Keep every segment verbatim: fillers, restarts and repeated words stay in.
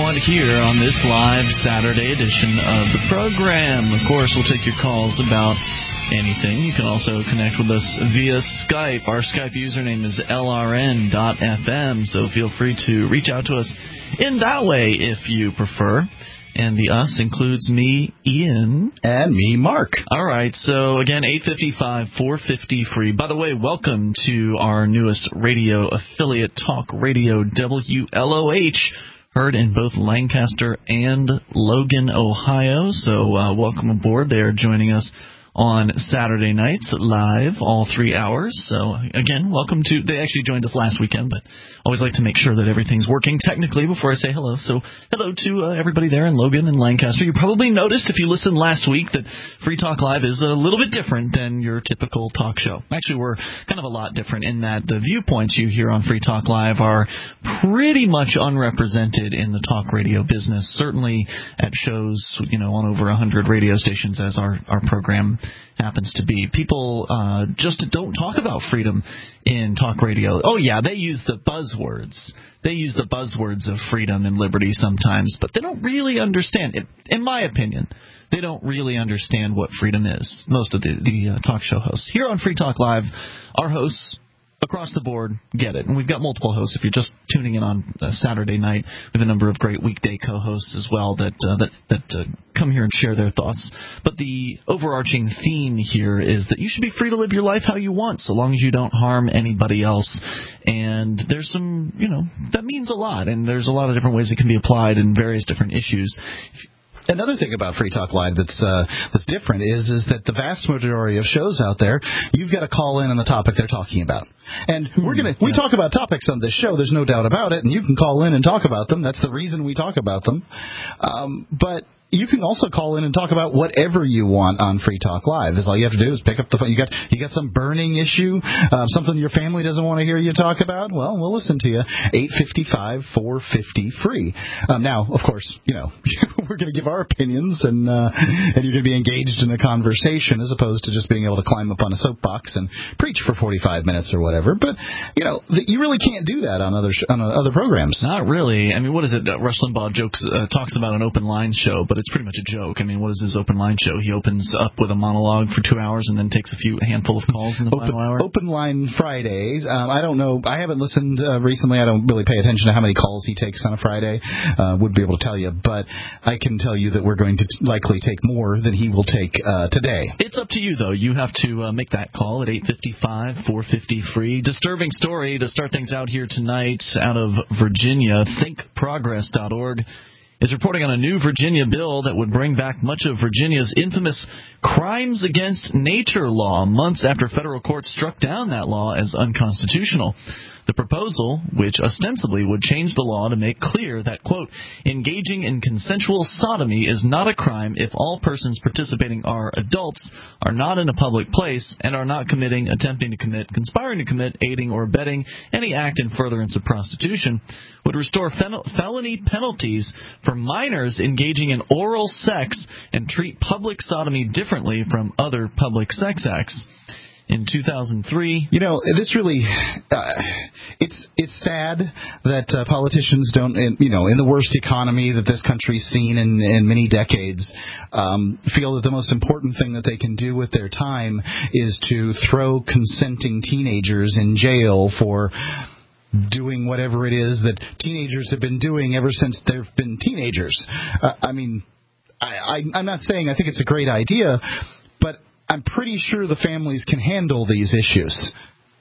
want here on this live Saturday edition of the program. Of course, we'll take your calls about anything. You can also connect with us via Skype. Our Skype username is L R N dot F M, so feel free to reach out to us in that way if you prefer. And the us includes me, Ian. And me, Mark. All right, so again, eight five five, four five zero, free. By the way, welcome to our newest radio affiliate, Talk Radio W L O H, heard in both Lancaster and Logan, Ohio. So uh, welcome aboard. They are joining us on Saturday nights live, all three hours. So, again, welcome to – they actually joined us last weekend, but always like to make sure that everything's working technically before I say hello. So, hello to uh, everybody there in Logan and Lancaster. You probably noticed if you listened last week that Free Talk Live is a little bit different than your typical talk show. Actually, we're kind of a lot different in that the viewpoints you hear on Free Talk Live are pretty much unrepresented in the talk radio business, certainly at shows, you know, on over one hundred radio stations as our, our program happens to be. People uh, just don't talk about freedom in talk radio. Oh, yeah, they use the buzzwords. They use the buzzwords of freedom and liberty sometimes, but they don't really understand it. In my opinion, they don't really understand what freedom is, most of the, the uh, talk show hosts. Here on Free Talk Live, our hosts across the board get it. And we've got multiple hosts. If you're just tuning in on uh, Saturday night, we have a number of great weekday co-hosts as well that uh, that, that uh, come here and share their thoughts. But the overarching theme here is that you should be free to live your life how you want, so long as you don't harm anybody else. And there's some, you know, that means a lot. And there's a lot of different ways it can be applied in various different issues. Another thing about Free Talk Live that's uh, that's different is is that the vast majority of shows out there, you've got to call in on the topic they're talking about. And we're gonna we yeah. talk about topics on this show. There's no doubt about it, and you can call in and talk about them. That's the reason we talk about them. Um, but you can also call in and talk about whatever you want on Free Talk Live. Is all you have to do is pick up the phone. You got you got some burning issue, uh, something your family doesn't want to hear you talk about. Well, we'll listen to you. eight five five, four five zero, free. Um, now, of course, you know we're going to give our opinions, and uh, and you're going to be engaged in a conversation as opposed to just being able to climb up on a soapbox and preach for forty-five minutes or whatever. But you know you really can't do that on other sh- on uh, other programs. Not really. I mean, what is it? Uh, Rush Limbaugh jokes uh, talks about an open line show, but it's pretty much a joke. I mean, what is his open line show? He opens up with a monologue for two hours and then takes a few a handful of calls in the open, final hour. Open line Fridays. Um, I don't know. I haven't listened uh, recently. I don't really pay attention to how many calls he takes on a Friday. Uh, would be able to tell you, but I can tell you that we're going to t- likely take more than he will take uh, today. It's up to you, though. You have to uh, make that call at eight five five, four five zero, free. Disturbing story to start things out here tonight out of Virginia. think progress dot org is reporting on a new Virginia bill that would bring back much of Virginia's infamous Crimes Against Nature law months after federal courts struck down that law as unconstitutional. The proposal, which ostensibly would change the law to make clear that, quote, engaging in consensual sodomy is not a crime if all persons participating are adults, are not in a public place, and are not committing, attempting to commit, conspiring to commit, aiding, or abetting any act in furtherance of prostitution, would restore fel- felony penalties for minors engaging in oral sex and treat public sodomy differently from other public sex acts. In two thousand three, you know, this really, uh, it's it's sad that uh, politicians don't, in, you know, in the worst economy that this country's seen in, in many decades, um, feel that the most important thing that they can do with their time is to throw consenting teenagers in jail for doing whatever it is that teenagers have been doing ever since they've been teenagers. Uh, I mean, I, I, I'm not saying I think it's a great idea, but I'm pretty sure the families can handle these issues.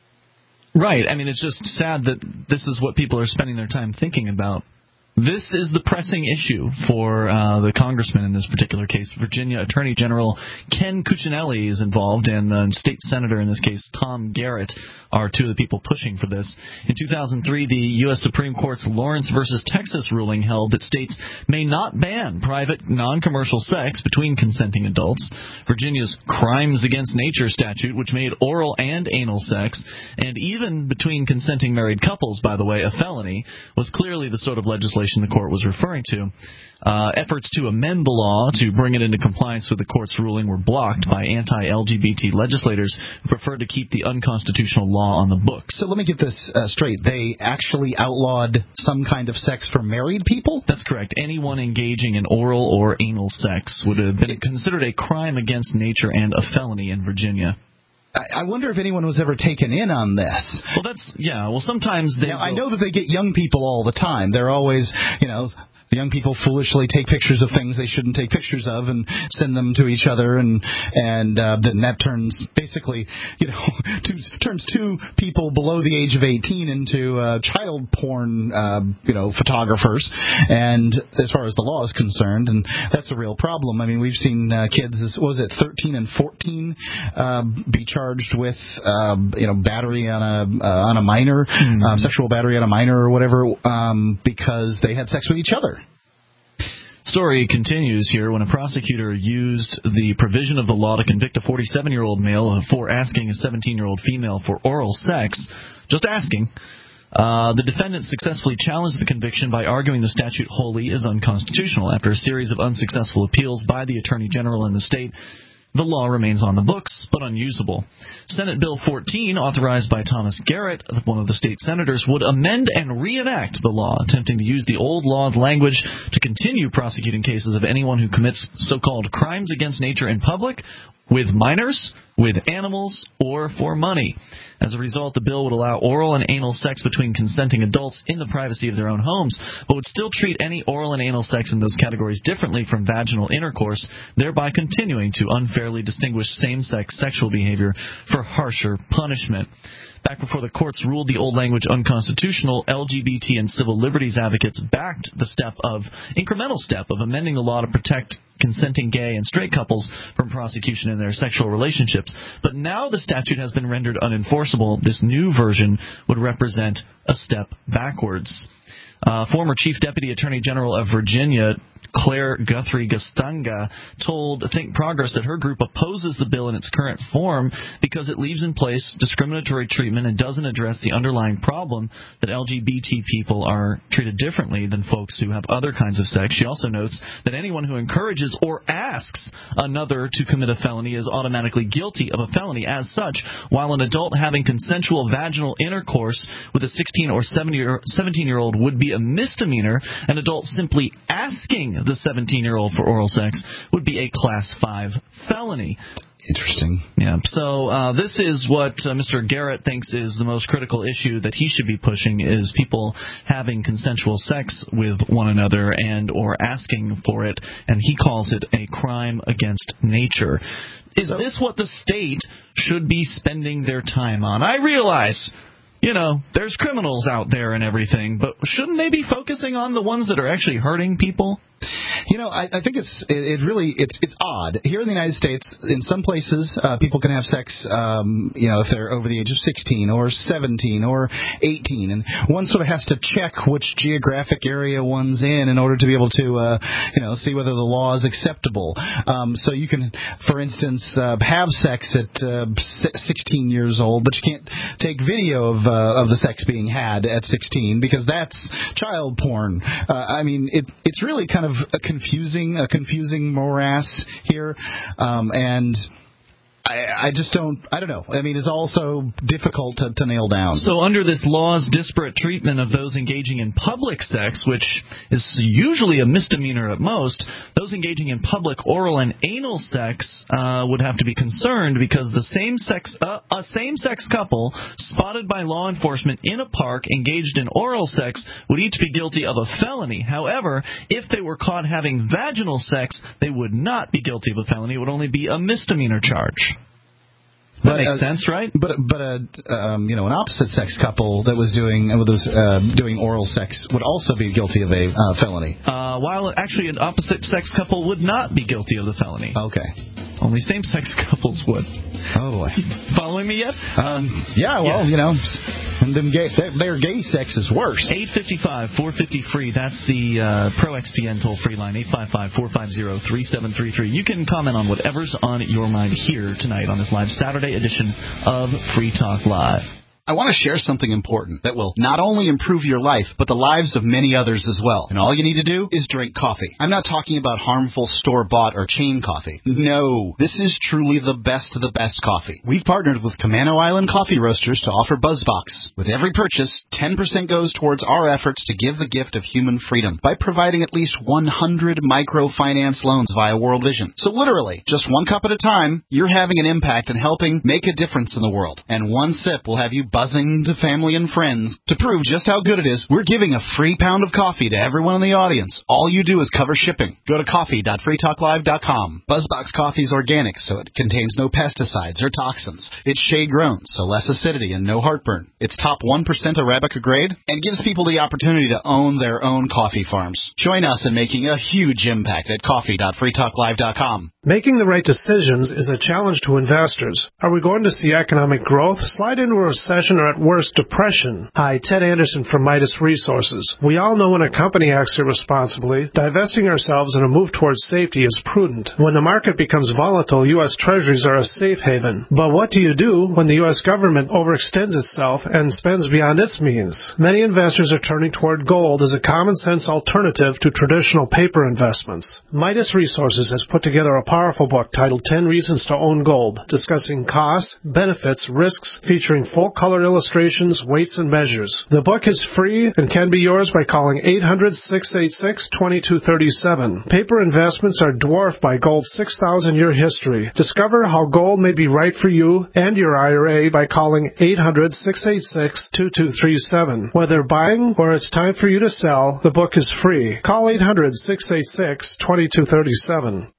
Right. I mean, it's just sad that this is what people are spending their time thinking about. This is the pressing issue for uh, the congressman in this particular case. Virginia Attorney General Ken Cuccinelli is involved, and uh, State Senator, in this case, Tom Garrett, are two of the people pushing for this. In two thousand three, the U S Supreme Court's Lawrence versus Texas ruling held that states may not ban private, non-commercial sex between consenting adults. Virginia's Crimes Against Nature statute, which made oral and anal sex, and even between consenting married couples, by the way, a felony, was clearly the sort of legislation legislation the court was referring to. Uh, efforts to amend the law to bring it into compliance with the court's ruling were blocked by anti-L G B T legislators who preferred to keep the unconstitutional law on the books. So let me get this uh, straight. They actually outlawed some kind of sex for married people? That's correct. Anyone engaging in oral or anal sex would have been considered a crime against nature and a felony in Virginia. I wonder if anyone was ever taken in on this. Well, that's, yeah, well, sometimes they... Now, I know that they get young people all the time. They're always, you know... The young people foolishly take pictures of things they shouldn't take pictures of and send them to each other, and and uh, then that turns basically, you know, two, turns two people below the age of eighteen into uh, child porn, uh, you know, photographers. And as far as the law is concerned, and that's a real problem. I mean, we've seen uh, kids, what was it, thirteen and fourteen, uh, be charged with, uh, you know, battery on a uh, on a minor, mm-hmm. um, sexual battery on a minor or whatever, um, because they had sex with each other. Story continues here. When a prosecutor used the provision of the law to convict a forty-seven-year-old male for asking a seventeen-year-old female for oral sex, just asking, uh, the defendant successfully challenged the conviction by arguing the statute wholly is unconstitutional. After a series of unsuccessful appeals by the Attorney General in the state, the law remains on the books, but unusable. Senate Bill fourteen, authorized by Thomas Garrett, one of the state senators, would amend and reenact the law, attempting to use the old law's language to continue prosecuting cases of anyone who commits so-called crimes against nature in public, with minors, with animals, or for money. As a result, the bill would allow oral and anal sex between consenting adults in the privacy of their own homes, but would still treat any oral and anal sex in those categories differently from vaginal intercourse, thereby continuing to unfairly distinguish same-sex sexual behavior for harsher punishment. Back before the courts ruled the old language unconstitutional, L G B T and civil liberties advocates backed the step of incremental step of amending the law to protect consenting gay and straight couples from prosecution in their sexual relationships. But now the statute has been rendered unenforceable. This new version would represent a step backwards. Uh, former Chief Deputy Attorney General of Virginia, Claire Guthrie Gastanga, told Think Progress that her group opposes the bill in its current form because it leaves in place discriminatory treatment and doesn't address the underlying problem that L G B T people are treated differently than folks who have other kinds of sex. She also notes that anyone who encourages or asks another to commit a felony is automatically guilty of a felony. As such, while an adult having consensual vaginal intercourse with a sixteen or seventeen-year-old would be a misdemeanor, an adult simply asking the seventeen-year-old for oral sex would be a Class five felony. Interesting. Yeah. So uh, this is what uh, Mister Garrett thinks is the most critical issue that he should be pushing, is people having consensual sex with one another and or asking for it, and he calls it a crime against nature. Is so, this what the state should be spending their time on? I realize, you know, there's criminals out there and everything, but shouldn't they be focusing on the ones that are actually hurting people? You know, I, I think it's it, it really it's it's odd here in the United States. In some places, uh, people can have sex, um, you know, if they're over the age of sixteen or seventeen or eighteen, and one sort of has to check which geographic area one's in in order to be able to, uh, you know, see whether the law is acceptable. Um, so you can, for instance, uh, have sex at uh, sixteen years old, but you can't take video of uh, of the sex being had at sixteen because that's child porn. Uh, I mean, it it's really kind of a confusing, a confusing morass here, um, and I, I just don't, I don't know. I mean, it's also difficult to, to nail down. So under this law's disparate treatment of those engaging in public sex, which is usually a misdemeanor at most, those engaging in public oral and anal sex uh, would have to be concerned because the same-sex, uh, a same-sex couple spotted by law enforcement in a park engaged in oral sex would each be guilty of a felony. However, if they were caught having vaginal sex, they would not be guilty of a felony. It would only be a misdemeanor charge. That but, makes uh, sense, right? But but a um, you know an opposite sex couple that was doing was uh, doing oral sex would also be guilty of a uh, felony. Uh, while actually an opposite sex couple would not be guilty of the felony. Okay. Only same sex couples would. Oh boy. Following me yet? Um, yeah. Well, yeah. you know, and them gay, their, their gay sex is worse. eight five five, four five zero, free. That's the uh, Pro X P N toll free line. eight five five, four five zero, three seven three three. You can comment on whatever's on your mind here tonight on this live Saturday edition of Free Talk Live. I want to share something important that will not only improve your life, but the lives of many others as well. And all you need to do is drink coffee. I'm not talking about harmful store-bought or chain coffee. No, this is truly the best of the best coffee. We've partnered with Camano Island Coffee Roasters to offer BuzzBox. With every purchase, ten percent goes towards our efforts to give the gift of human freedom by providing at least one hundred microfinance loans via World Vision. So literally, just one cup at a time, you're having an impact and helping make a difference in the world. And one sip will have you buzzing to family and friends. To prove just how good it is, we're giving a free pound of coffee to everyone in the audience. All you do is cover shipping. Go to coffee dot free talk live dot com. BuzzBox coffee is organic, so it contains no pesticides or toxins. It's shade-grown, so less acidity and no heartburn. It's top one percent Arabica grade and gives people the opportunity to own their own coffee farms. Join us in making a huge impact at coffee dot free talk live dot com. Making the right decisions is a challenge to investors. Are we going to see economic growth, slide into a recession, or at worst, depression? Hi, Ted Anderson from Midas Resources. We all know when a company acts irresponsibly, divesting ourselves in a move towards safety is prudent. When the market becomes volatile, U S Treasuries are a safe haven. But what do you do when the U S government overextends itself and spends beyond its means? Many investors are turning toward gold as a common-sense alternative to traditional paper investments. Midas Resources has put together a powerful book titled ten Reasons to Own Gold, discussing costs, benefits, risks, featuring full-color illustrations, weights, and measures. The book is free and can be yours by calling eight hundred, six eight six, two two three seven. Paper investments are dwarfed by gold's six thousand year history. Discover how gold may be right for you and your I R A by calling eight hundred, six eight six, two two three seven. Whether buying or it's time for you to sell, the book is free. Call eight hundred, six eight six, two two three seven.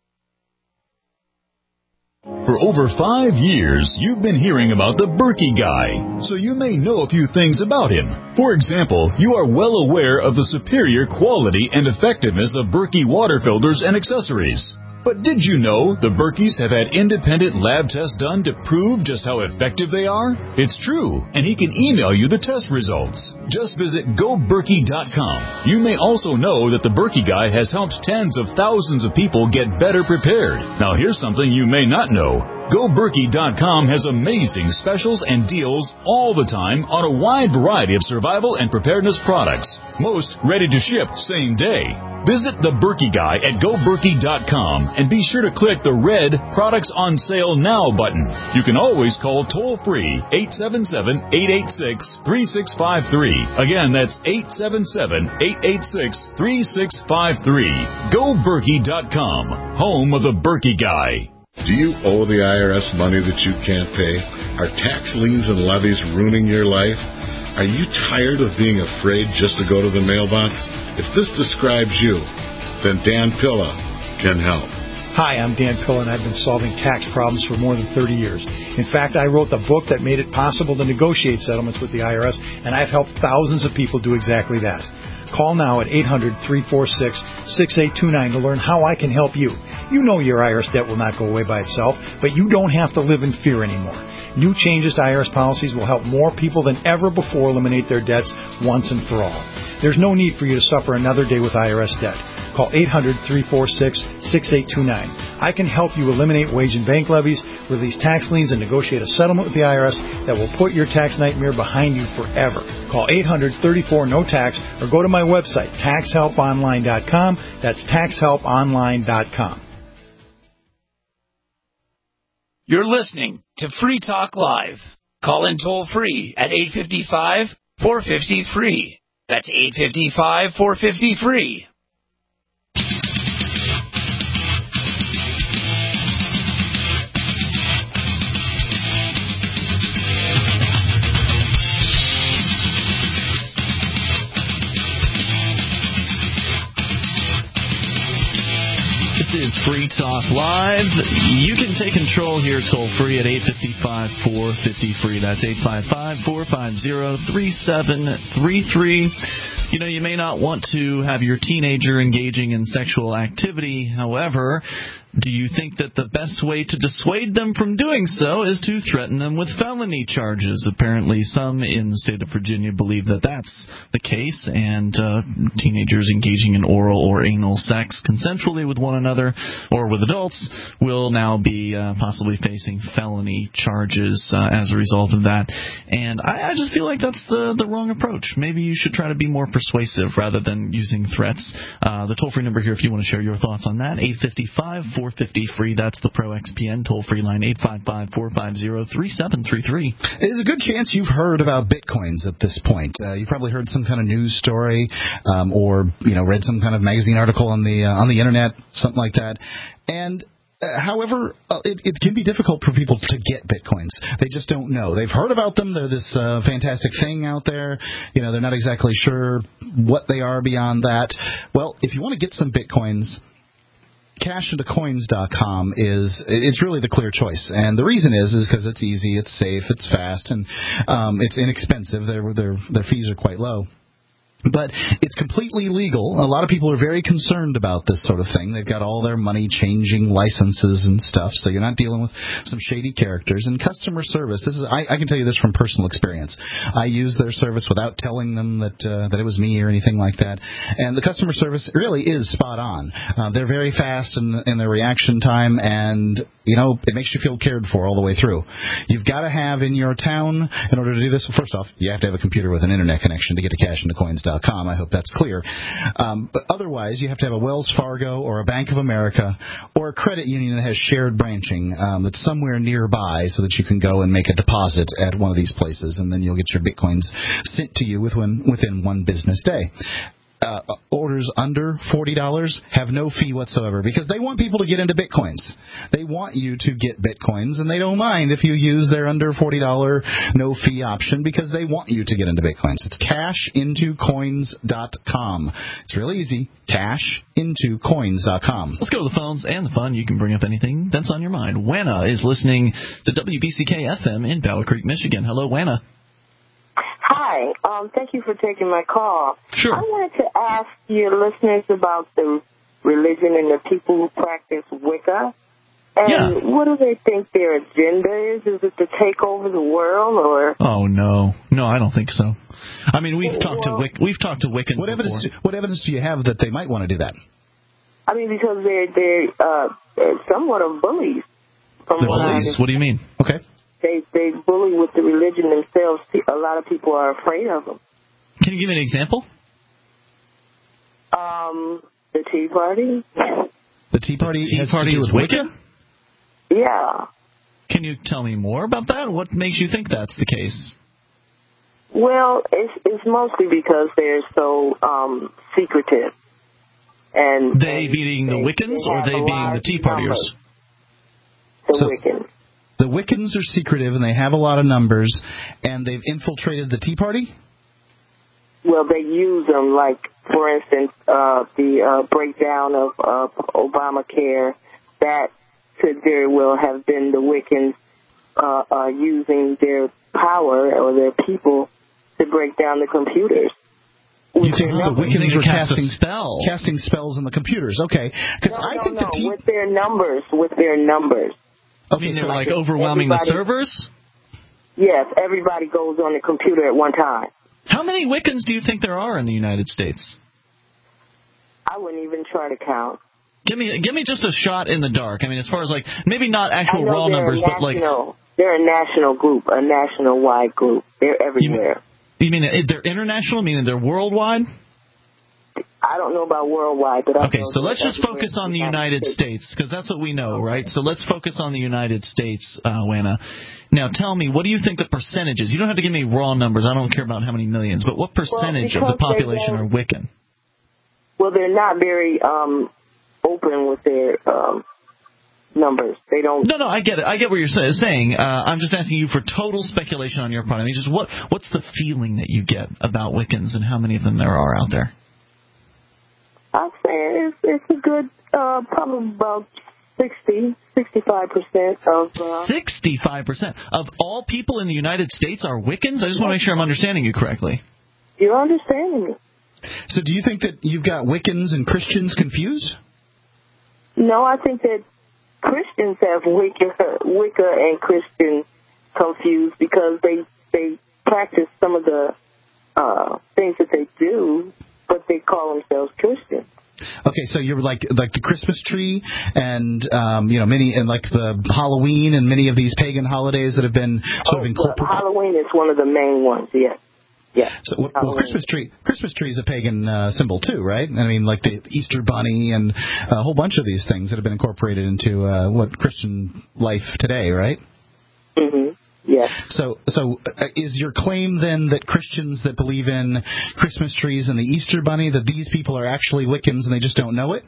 For over five years, you've been hearing about the Berkey Guy, so you may know a few things about him. For example, you are well aware of the superior quality and effectiveness of Berkey water filters and accessories. But did you know the Berkeys have had independent lab tests done to prove just how effective they are? It's true, and he can email you the test results. Just visit go berkey dot com. You may also know that the Berkey Guy has helped tens of thousands of people get better prepared. Now here's something you may not know. go berkey dot com has amazing specials and deals all the time on a wide variety of survival and preparedness products. Most ready to ship same day. Visit the Berkey Guy at go berkey dot com and be sure to click the red Products on Sale Now button. You can always call toll-free eight seven seven, eight eight six, three six five three. Again, that's eight seven seven, eight eight six, three six five three. go berkey dot com, home of the Berkey Guy. Do you owe the I R S money that you can't pay? Are tax liens and levies ruining your life? Are you tired of being afraid just to go to the mailbox? If this describes you, then Dan Pilla can help. Hi, I'm Dan Pilla, and I've been solving tax problems for more than thirty years. In fact, I wrote the book that made it possible to negotiate settlements with the I R S, and I've helped thousands of people do exactly that. Call now at eight hundred, three four six, six eight two nine to learn how I can help you. You know your I R S debt will not go away by itself, but you don't have to live in fear anymore. New changes to I R S policies will help more people than ever before eliminate their debts once and for all. There's no need for you to suffer another day with I R S debt. Call eight hundred, three four six, six eight two nine. I can help you eliminate wage and bank levies, release tax liens, and negotiate a settlement with the I R S that will put your tax nightmare behind you forever. Call eight hundred, thirty-four, no tax or go to my website, tax help online dot com. That's tax help online dot com. You're listening to Free Talk Live. Call in toll-free at eight five five, four five zero, free. That's eight five five, four five zero, free. This is Free Talk Live. You can take control here toll-free at eight five five, four five zero, free. That's eight five five, four five zero, three seven three three. You know, you may not want to have your teenager engaging in sexual activity. However, Do you think that the best way to dissuade them from doing so is to threaten them with felony charges? Apparently, some in the state of Virginia believe that that's the case, and uh, teenagers engaging in oral or anal sex consensually with one another or with adults will now be uh, possibly facing felony charges uh, as a result of that. And I, I just feel like that's the, the wrong approach. Maybe you should try to be more persuasive rather than using threats. Uh, the toll-free number here, if you want to share your thoughts on that, eight five five, four five zero, free. That's the Pro X P N toll-free line, eight five five, four five zero, three seven three three. There's a good chance you've heard about Bitcoins at this point. Uh, you probably heard some kind of news story um, or, you know, read some kind of magazine article on the uh, on the internet, something like that. And Uh, however, uh, it, it can be difficult for people to get Bitcoins. They just don't know. They've heard about them. They're this uh, fantastic thing out there. You know, they're not exactly sure what they are beyond that. Well, if you want to get some Bitcoins, cash into coins dot com is it's really the clear choice. And the reason is is because it's easy, it's safe, it's fast, and um, it's inexpensive. Their, their, their fees are quite low. But it's completely legal. A lot of people are very concerned about this sort of thing. They've got all their money changing licenses and stuff, so you're not dealing with some shady characters. And customer service, this is I, I can tell you this from personal experience. I use their service without telling them that uh, that it was me or anything like that. And the customer service really is spot on. Uh, they're very fast in, in their reaction time, and you know, it makes you feel cared for all the way through. You've got to have in your town, in order to do this, first off, you have to have a computer with an internet connection to get to cash into coins dot com. I hope that's clear. Um, but otherwise, you have to have a Wells Fargo or a Bank of America or a credit union that has shared branching um, that's somewhere nearby so that you can go and make a deposit at one of these places, and then you'll get your Bitcoins sent to you within, within one business day. Uh, orders under forty dollars have no fee whatsoever because they want people to get into Bitcoins. They want you to get Bitcoins, and they don't mind if you use their under forty dollars no fee option because they want you to get into Bitcoins. It's cash into coins dot com. It's real easy, cash into coins dot com. Let's go to the phones and the fun. You can bring up anything that's on your mind. Wanna is listening to W B C K F M in Battle Creek, Michigan. Hello, Wanna. Hi. Um, thank you for taking my call. Sure. I wanted to ask your listeners about the religion and the people who practice Wicca. And yeah. what do they think their agenda is? Is it to take over the world, or? Oh no, no, I don't think so. I mean, we've talked well, to Wic- we've talked to Wiccans what before. evidence? Do, what evidence do you have that they might want to do that? I mean, because they're they're, uh, they're somewhat of bullies. From The what bullies? What do you mean? Okay. They they bully with the religion themselves. A lot of people are afraid of them. Can you give me an example? Um, the Tea Party. The Tea Party the Tea has Party to do is with Wicca? Wicca? Yeah. Can you tell me more about that? What makes you think that's the case? Well, it's it's mostly because they're so um, secretive. And They and being the they, Wiccans they or have they a being the large Tea Partiers? numbers. The So- Wiccans. The Wiccans are secretive, and they have a lot of numbers, and they've infiltrated the Tea Party? Well, they use them, like, for instance, uh, the uh, breakdown of uh, Obamacare. That could very well have been the Wiccans uh, uh, using their power or their people to break down the computers. You think the Wiccans they were cast a casting spell. casting spells on the computers? Okay, because No, I no, think no, the Tea. with their numbers, with their numbers. I mean, they're so like overwhelming the everybody- servers? Yes, everybody goes on the computer at one time. How many Wiccans do you think there are in the United States? I wouldn't even try to count. Give me give me just a shot in the dark. I mean, as far as like, maybe not I actual know raw they're numbers, a but like... national, they're a national group, a national-wide group. They're everywhere. You mean, you mean they're international, meaning they're worldwide? I don't know about worldwide, but I Okay, know so they're let's just everywhere focus in on the United States, because that's what we know, right? So let's focus on the United States, uh, Wanna. Now, tell me, what do you think the percentage is? You don't have to give me raw numbers. I don't care about how many millions, but what percentage Well, of the because they population are don't- Wiccan? Well, they're not very um, open with their um, numbers. They don't. No, no, I get it. I get what you're say- saying. Uh, I'm just asking you for total speculation on your part. I mean, just what what's the feeling that you get about Wiccans and how many of them there are out there? I'd say it's, it's a good, uh, probably about sixty, sixty-five percent of. Uh, sixty-five percent of all people in the United States are Wiccans? I just want to make sure I'm understanding you correctly. You're understanding me. So do you think that you've got Wiccans and Christians confused? No, I think that Christians have Wicca, Wicca and Christian confused because they they practice some of the uh, things that they do, but they call themselves Christians. Okay, so you're like like the Christmas tree and um, you know many and like the Halloween and many of these pagan holidays that have been sort oh, of incorporated. Halloween is one of the main ones. Yes. Yeah. So, well, well, Christmas tree, Christmas tree is a pagan uh, symbol too, right? I mean, like the Easter bunny and a whole bunch of these things that have been incorporated into uh, what Christian life today, right? Mm-hmm. Yes. So, so uh, is your claim then that Christians that believe in Christmas trees and the Easter bunny, that these people are actually Wiccans and they just don't know it?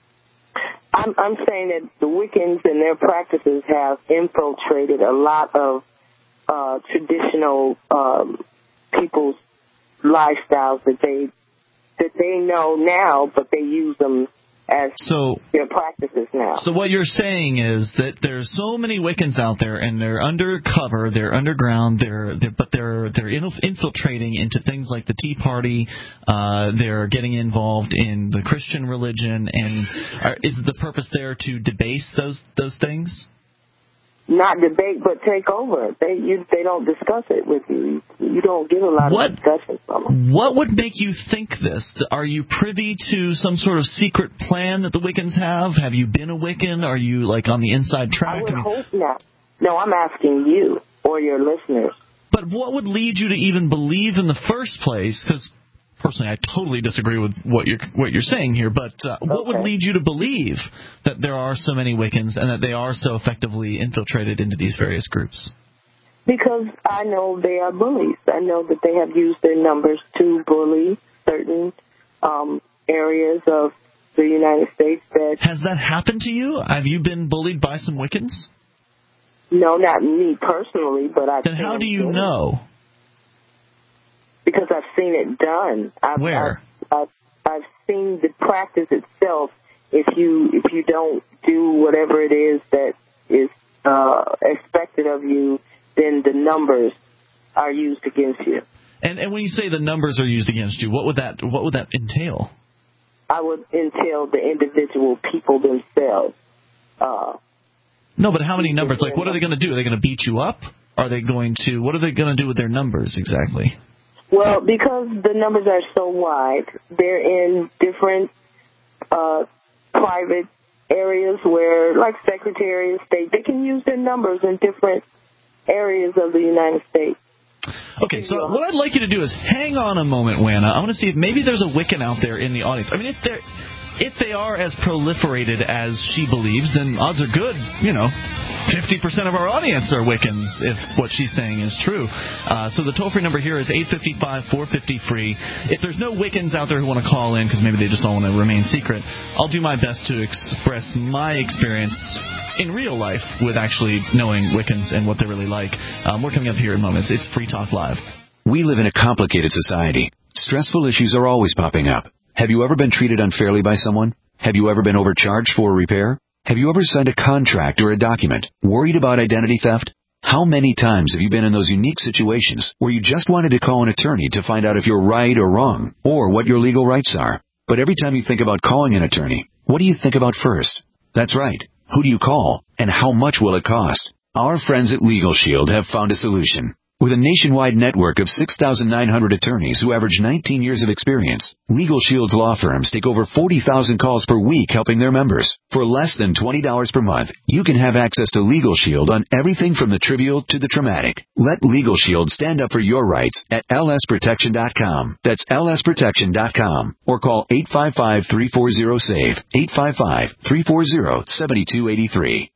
I'm, I'm saying that the Wiccans and their practices have infiltrated a lot of uh, traditional um, people's lifestyles that they that they know now, but they use them as so, their practices now. So what you're saying is that there's so many Wiccans out there, and they're undercover, they're underground, they're, they're but they're they're infiltrating into things like the Tea Party. Uh, they're getting involved in the Christian religion, and are, is the purpose there to debase those those things? Not debate, but take over. They you, they don't discuss it with you. You don't get a lot what, of discussion from them. What would make you think this? Are you privy to some sort of secret plan that the Wiccans have? Have you been a Wiccan? Are you like on the inside track? I would I mean, hope not. No, I'm asking you or your listeners. But what would lead you to even believe in the first place? Because personally, I totally disagree with what you're what you're saying here. But uh, what okay. would lead you to believe that there are so many Wiccans and that they are so effectively infiltrated into these various groups? Because I know they are bullies. I know that they have used their numbers to bully certain um, areas of the United States. That has that happened to you? Have you been bullied by some Wiccans? No, not me personally, but I've Then seen how do it you done. know? Because I've seen it done. I've, Where? I've, I've, I've seen the practice itself. If you if you don't do whatever it is that is uh, expected of you, then the numbers are used against you. And and when you say the numbers are used against you, what would that what would that entail? I would entail the individual people themselves. Uh, no, but how many numbers? Like, what are they going to do? Are they going to beat you up? Are they going to? What are they going to do with their numbers exactly? Well, because the numbers are so wide, they're in different uh, private areas where, like Secretary of State, they can use their numbers in different areas of the United States. Okay, so what I'd like you to do is hang on a moment, Wanna. I want to see if maybe there's a Wiccan out there in the audience. I mean, if they're... If they are as proliferated as she believes, then odds are good, you know, fifty percent of our audience are Wiccans, if what she's saying is true. Uh, so the toll-free number here is eight five five, four five zero, free. If there's no Wiccans out there who want to call in, because maybe they just all want to remain secret, I'll do my best to express my experience in real life with actually knowing Wiccans and what they're really like. Um, we're coming up here in moments. It's Free Talk Live. We live in a complicated society. Stressful issues are always popping up. Have you ever been treated unfairly by someone? Have you ever been overcharged for a repair? Have you ever signed a contract or a document worried about identity theft? How many times have you been in those unique situations where you just wanted to call an attorney to find out if you're right or wrong, or what your legal rights are? But every time you think about calling an attorney, what do you think about first? That's right. Who do you call, and how much will it cost? Our friends at Legal Shield have found a solution. With a nationwide network of six thousand nine hundred attorneys who average nineteen years of experience, Legal Shield's law firms take over forty thousand calls per week helping their members. For less than twenty dollars per month, you can have access to Legal Shield on everything from the trivial to the traumatic. Let Legal Shield stand up for your rights at L S protection dot com. That's L S protection dot com. Or call eight five five, three four zero, S A V E, eight five five, three four zero, seven two eight three.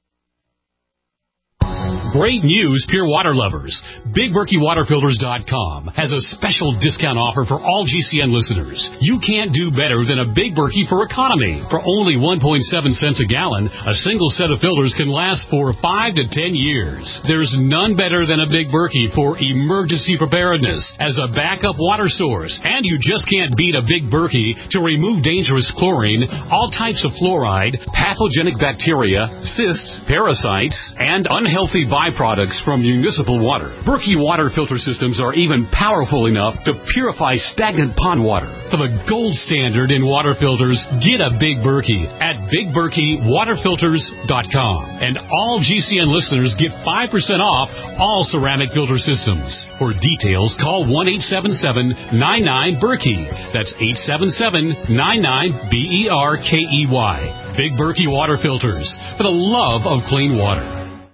Great news, Pure Water lovers. Big Berkey Water Filters dot com has a special discount offer for all G C N listeners. You can't do better than a Big Berkey for economy. For only one point seven cents a gallon, a single set of filters can last for five to ten years. There's none better than a Big Berkey for emergency preparedness as a backup water source. And you just can't beat a Big Berkey to remove dangerous chlorine, all types of fluoride, pathogenic bacteria, cysts, parasites, and unhealthy viruses byproducts from municipal water. Berkey water filter systems are even powerful enough to purify stagnant pond water. For the gold standard in water filters, get a Big Berkey at big berkey water filters dot com. And all G C N listeners get five percent off all ceramic filter systems. For details, call one eight seven seven nine nine Berkey. That's eight seven seven nine nine B E R K E Y. Big Berkey water filters, for the love of clean water.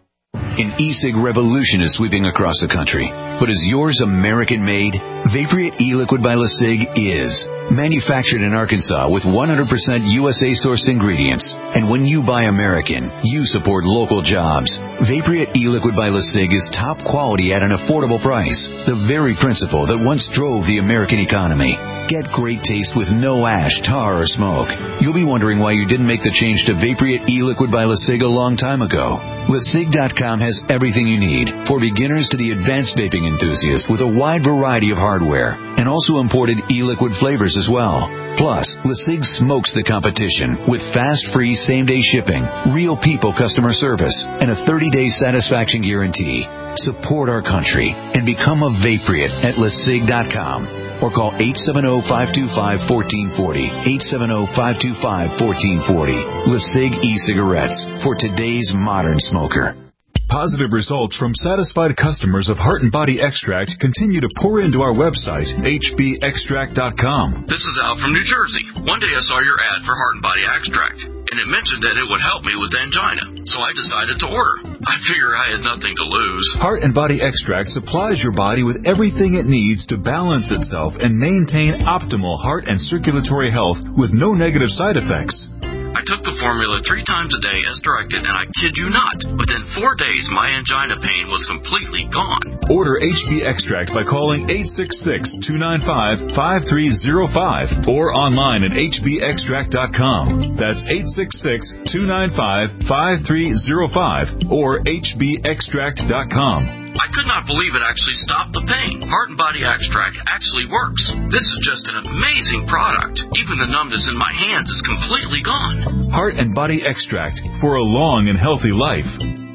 An e-cig revolution is sweeping across the country. But is yours American-made? Vaporeate e-liquid by LeSig is. Manufactured in Arkansas with one hundred percent U S A-sourced ingredients. And when you buy American, you support local jobs. Vaporeate e-liquid by LeSig is top quality at an affordable price. The very principle that once drove the American economy. Get great taste with no ash, tar, or smoke. You'll be wondering why you didn't make the change to Vaporeate e-liquid by LeSig a long time ago. LeSig dot com has everything you need, for beginners to the advanced vaping enthusiast, with a wide variety of hardware, and also imported e-liquid flavors as well. Plus, LeSig smokes the competition with fast, free, same-day shipping, real people customer service, and a thirty-day satisfaction guarantee. Support our country and become a Vaporeate at LeSig dot com. Or call eight seven zero, five two five, one four four zero, eight seven zero, five two five, one four four zero. LeSig e-cigarettes, for today's modern smoker. Positive results from satisfied customers of Heart and Body Extract continue to pour into our website, H B extract dot com. This is Al from New Jersey. One day I saw your ad for Heart and Body Extract, and it mentioned that it would help me with angina, so I decided to order. I figure I had nothing to lose. Heart and Body Extract supplies your body with everything it needs to balance itself and maintain optimal heart and circulatory health with no negative side effects. I took the formula three times a day as directed, and I kid you not, within four days my angina pain was completely gone. Order H B Extract by calling eight six six, two nine five, five three zero five or online at H B extract dot com. That's eight six six, two nine five, five three zero five or H B extract dot com. I could not believe it actually stopped the pain. Heart and Body Extract actually works. This is just an amazing product. Even the numbness in my hands is completely gone. Heart and Body Extract, for a long and healthy life.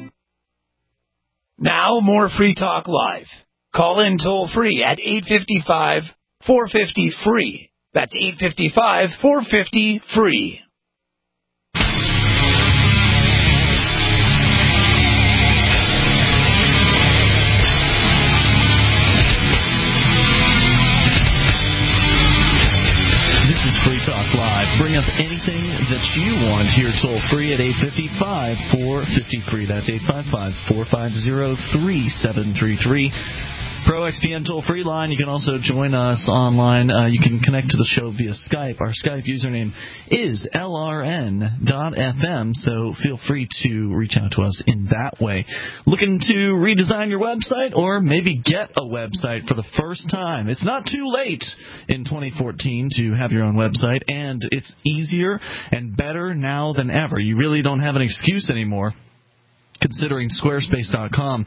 Now more Free Talk Live. Call in toll free at eight five five, four five zero, free. That's eight five five, four five zero, free. Free Talk Live. Bring up anything that you want here toll free at eight five five, four five zero, free. That's eight five five, four five zero, three seven three three. Pro X P N toll-free line. You can also join us online. Uh, you can connect to the show via Skype. Our Skype username is L R N dot F M, so feel free to reach out to us in that way. Looking to redesign your website or maybe get a website for the first time? It's not too late in twenty fourteen to have your own website, and it's easier and better now than ever. You really don't have an excuse anymore, considering Squarespace dot com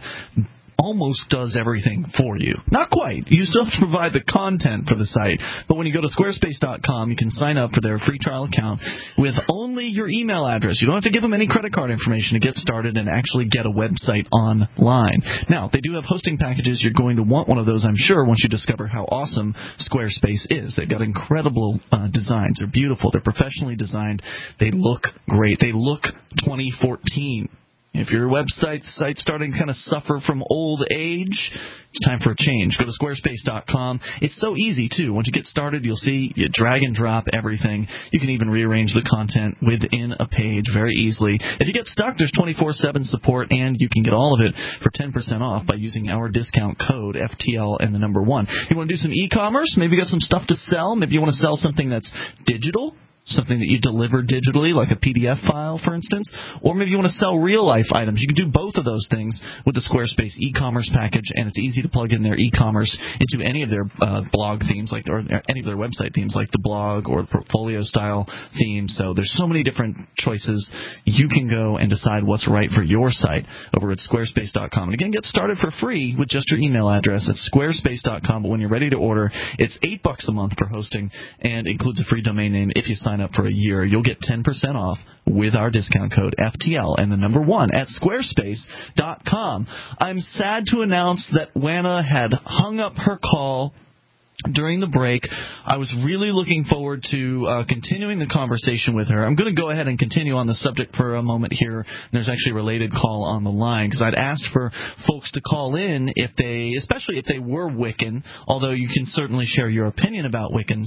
almost does everything for you. Not quite. You still have to provide the content for the site. But when you go to Squarespace dot com, you can sign up for their free trial account with only your email address. You don't have to give them any credit card information to get started and actually get a website online. Now, they do have hosting packages. You're going to want one of those, I'm sure, once you discover how awesome Squarespace is. They've got incredible uh, designs. They're beautiful. They're professionally designed. They look great. They look twenty fourteen. If your website site's starting to kind of suffer from old age, it's time for a change. Go to Squarespace dot com. It's so easy, too. Once you get started, you'll see you drag and drop everything. You can even rearrange the content within a page very easily. If you get stuck, there's twenty-four seven support, and you can get all of it for ten percent off by using our discount code, F T L and the number one. You want to do some e-commerce? Maybe you got some stuff to sell? Maybe you want to sell something that's digital? Something that you deliver digitally, like a P D F file, for instance, or maybe you want to sell real-life items. You can do both of those things with the Squarespace e-commerce package, and it's easy to plug in their e-commerce into any of their uh, blog themes, like or any of their website themes, like the blog or the portfolio-style theme. So there's so many different choices. You can go and decide what's right for your site over at Squarespace dot com. And again, get started for free with just your email address at Squarespace dot com. But when you're ready to order, it's eight bucks a month for hosting and includes a free domain name if you sign sign up for a year, you'll get ten percent off with our discount code F T L and the number one at squarespace dot com. I'm sad to announce that Wanna had hung up her call during the break. I was really looking forward to uh, continuing the conversation with her. I'm going to go ahead and continue on the subject for a moment here. There's actually a related call on the line because I'd asked for folks to call in if they, especially if they were Wiccan, although you can certainly share your opinion about Wiccans.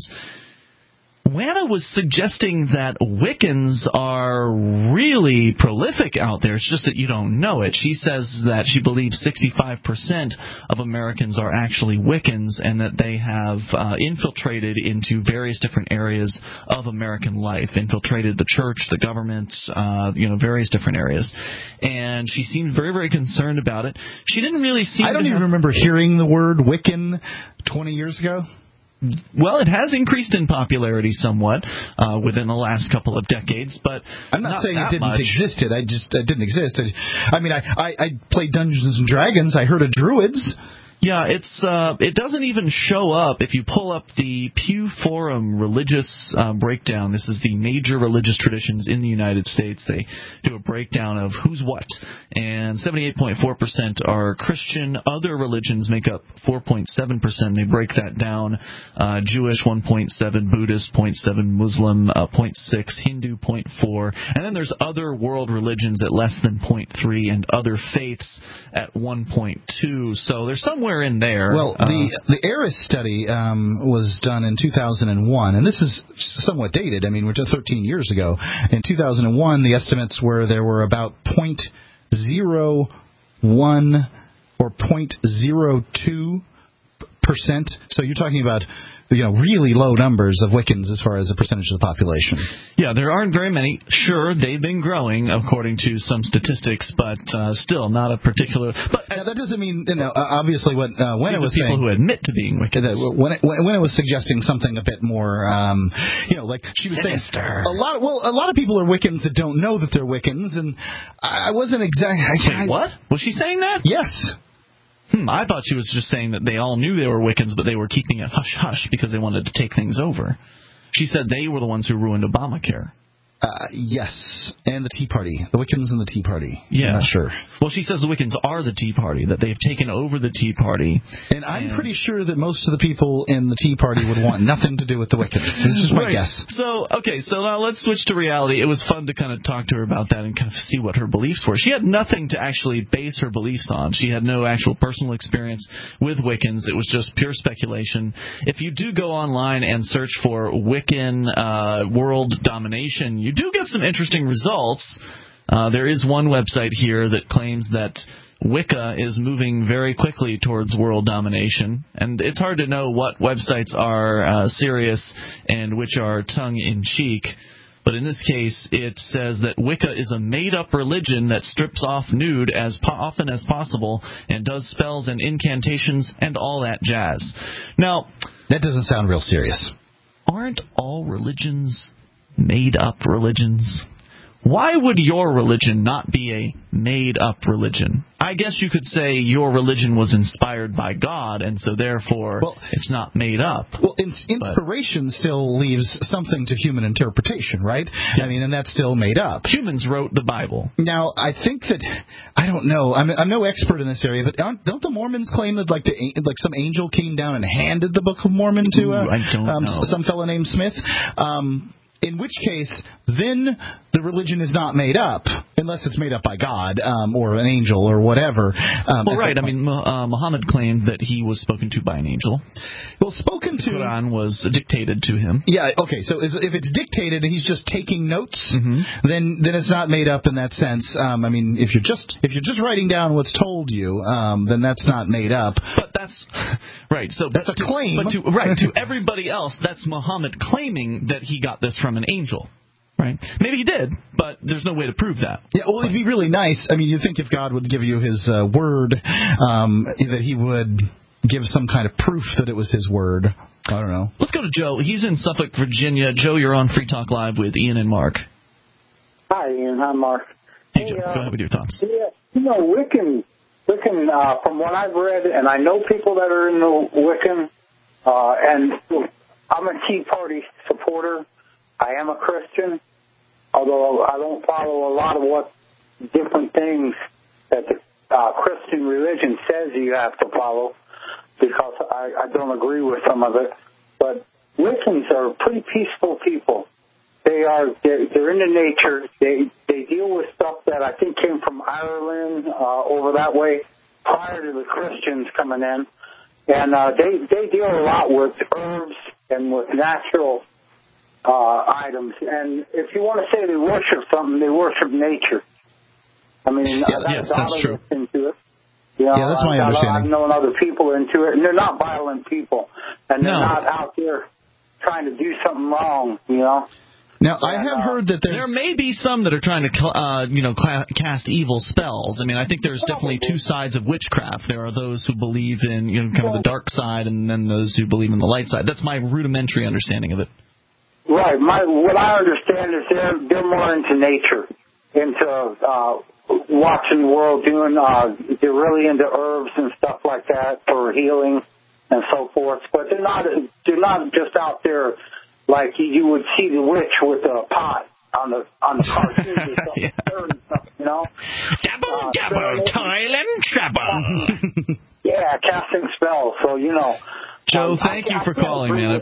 Wanna was suggesting that Wiccans are really prolific out there. It's just that you don't know it. She says that she believes sixty-five percent of Americans are actually Wiccans and that they have uh, infiltrated into various different areas of American life, infiltrated the church, the government, uh, you know, various different areas. And she seemed very, very concerned about it. She didn't really seem I don't to even have... remember hearing the word Wiccan twenty years ago. Well, it has increased in popularity somewhat uh, within the last couple of decades, but I'm not, not saying it didn't much. exist. I just it didn't exist. I, I mean, I, I I played Dungeons and Dragons. I heard of Druids. Yeah, it's uh, it doesn't even show up if you pull up the Pew Forum religious uh, breakdown. This is the major religious traditions in the United States. They do a breakdown of who's what, and seventy-eight point four percent are Christian. Other religions make up four point seven percent. They break that down: uh, Jewish one point seven, Buddhist zero point seven, Muslim uh, zero point six, Hindu zero point four, and then there's other world religions at less than zero point three, and other faiths at one point two. So there's somewhere in there. Well, uh, the the ERIS study um, was done in two thousand one, and this is somewhat dated. I mean, we're just thirteen years ago. In two thousand one, the estimates were there were about zero point zero one or zero point zero two percent. So you're talking about, you know, really low numbers of Wiccans as far as a percentage of the population. Yeah, there aren't very many. Sure, they've been growing according to some statistics, but uh, still not a particular. But now, that doesn't mean, you know, obviously what uh, when it was people saying, who admit to being Wiccans. That when it, when it was suggesting something a bit more, um, you know, like she was Sinister. saying, a lot. Well, a lot of people are Wiccans that don't know that they're Wiccans, and I wasn't exactly. Wait, what? Was she saying that? Yes. Hmm, I thought she was just saying that they all knew they were Wiccans, but they were keeping it hush-hush because they wanted to take things over. She said they were the ones who ruined Obamacare. Uh, yes, and the Tea Party. The Wiccans and the Tea Party. Yeah. I'm not sure. Well, she says the Wiccans are the Tea Party, that they've taken over the Tea Party. And I'm and pretty sure that most of the people in the Tea Party would want nothing to do with the Wiccans. This is just my right. guess. So, okay, so now let's switch to reality. It was fun to kind of talk to her about that and kind of see what her beliefs were. She had nothing to actually base her beliefs on. She had no actual personal experience with Wiccans. It was just pure speculation. If you do go online and search for Wiccan uh, world domination, you do get some interesting results. Uh, there is one website here that claims that Wicca is moving very quickly towards world domination, and it's hard to know what websites are uh, serious and which are tongue-in-cheek. But in this case, it says that Wicca is a made-up religion that strips off nude as po- often as possible and does spells and incantations and all that jazz. Now, that doesn't sound real serious. Aren't all religions made-up religions? Why would your religion not be a made-up religion? I guess you could say your religion was inspired by God, and so therefore well, it's not made up. Well, ins- inspiration but, still leaves something to human interpretation, right? Yeah. I mean, and that's still made up. Humans wrote the Bible. Now, I think that, I don't know, I'm, I'm no expert in this area, but don't the Mormons claim that like, the, like some angel came down and handed the Book of Mormon to uh, Ooh, I don't um, know. some fellow named Smith? Um In which case, then the religion is not made up, unless it's made up by God um, or an angel or whatever. Um, well, right. I mean, uh, Muhammad claimed that he was spoken to by an angel. Well, spoken the to... The Quran was dictated to him. Yeah, okay. So if it's dictated and he's just taking notes, mm-hmm. then then it's not made up in that sense. Um, I mean, if you're just if you're just writing down what's told you, um, then that's not made up. But that's... Right, so... That's a to, claim. But to, right, to everybody else, that's Muhammad claiming that he got this from an angel. Right? Maybe he did, but there's no way to prove that. Yeah, well, it'd be really nice. I mean, you'd think if God would give you his uh, word, um, that he would give some kind of proof that it was his word. I don't know. Let's go to Joe. He's in Suffolk, Virginia. Joe, you're on Free Talk Live with Ian and Mark. Hi, Ian. Hi, Mark. Hey, Joe. Uh, go ahead with your thoughts. Yeah, you know, Wiccan, Wiccan uh, from what I've read, and I know people that are in the Wiccan, uh, and I'm a Tea Party supporter. I am a Christian, although I don't follow a lot of what different things that the uh, Christian religion says you have to follow, because I, I don't agree with some of it. But Wiccans are pretty peaceful people. They are, they're, they're into nature. They they deal with stuff that I think came from Ireland uh, over that way prior to the Christians coming in. And uh, they, they deal a lot with herbs and with natural uh, items. And if you want to say they worship something, they worship nature. I mean, yeah, uh, yes, that's true. Into it. You know, yeah, that's my I've, understanding. I've known other people into it, and they're not violent people. And they're no. not out there trying to do something wrong, you know. Now, I have heard that there's... There may be some that are trying to, uh, you know, cast evil spells. I mean, I think there's definitely two sides of witchcraft. There are those who believe in, you know, kind of the dark side, and then those who believe in the light side. That's my rudimentary understanding of it. Right. My what I understand is they're they're more into nature, into uh, watching the world, doing. Uh, they're really into herbs and stuff like that for healing and so forth. But they're not they're not just out there. Like you would see the witch with a pot on the on the cartoons or something, yeah. you know. Double, uh, double, toil and trouble. Yeah, casting spells. So you know. Joe, um, thank I, you I for calling, man.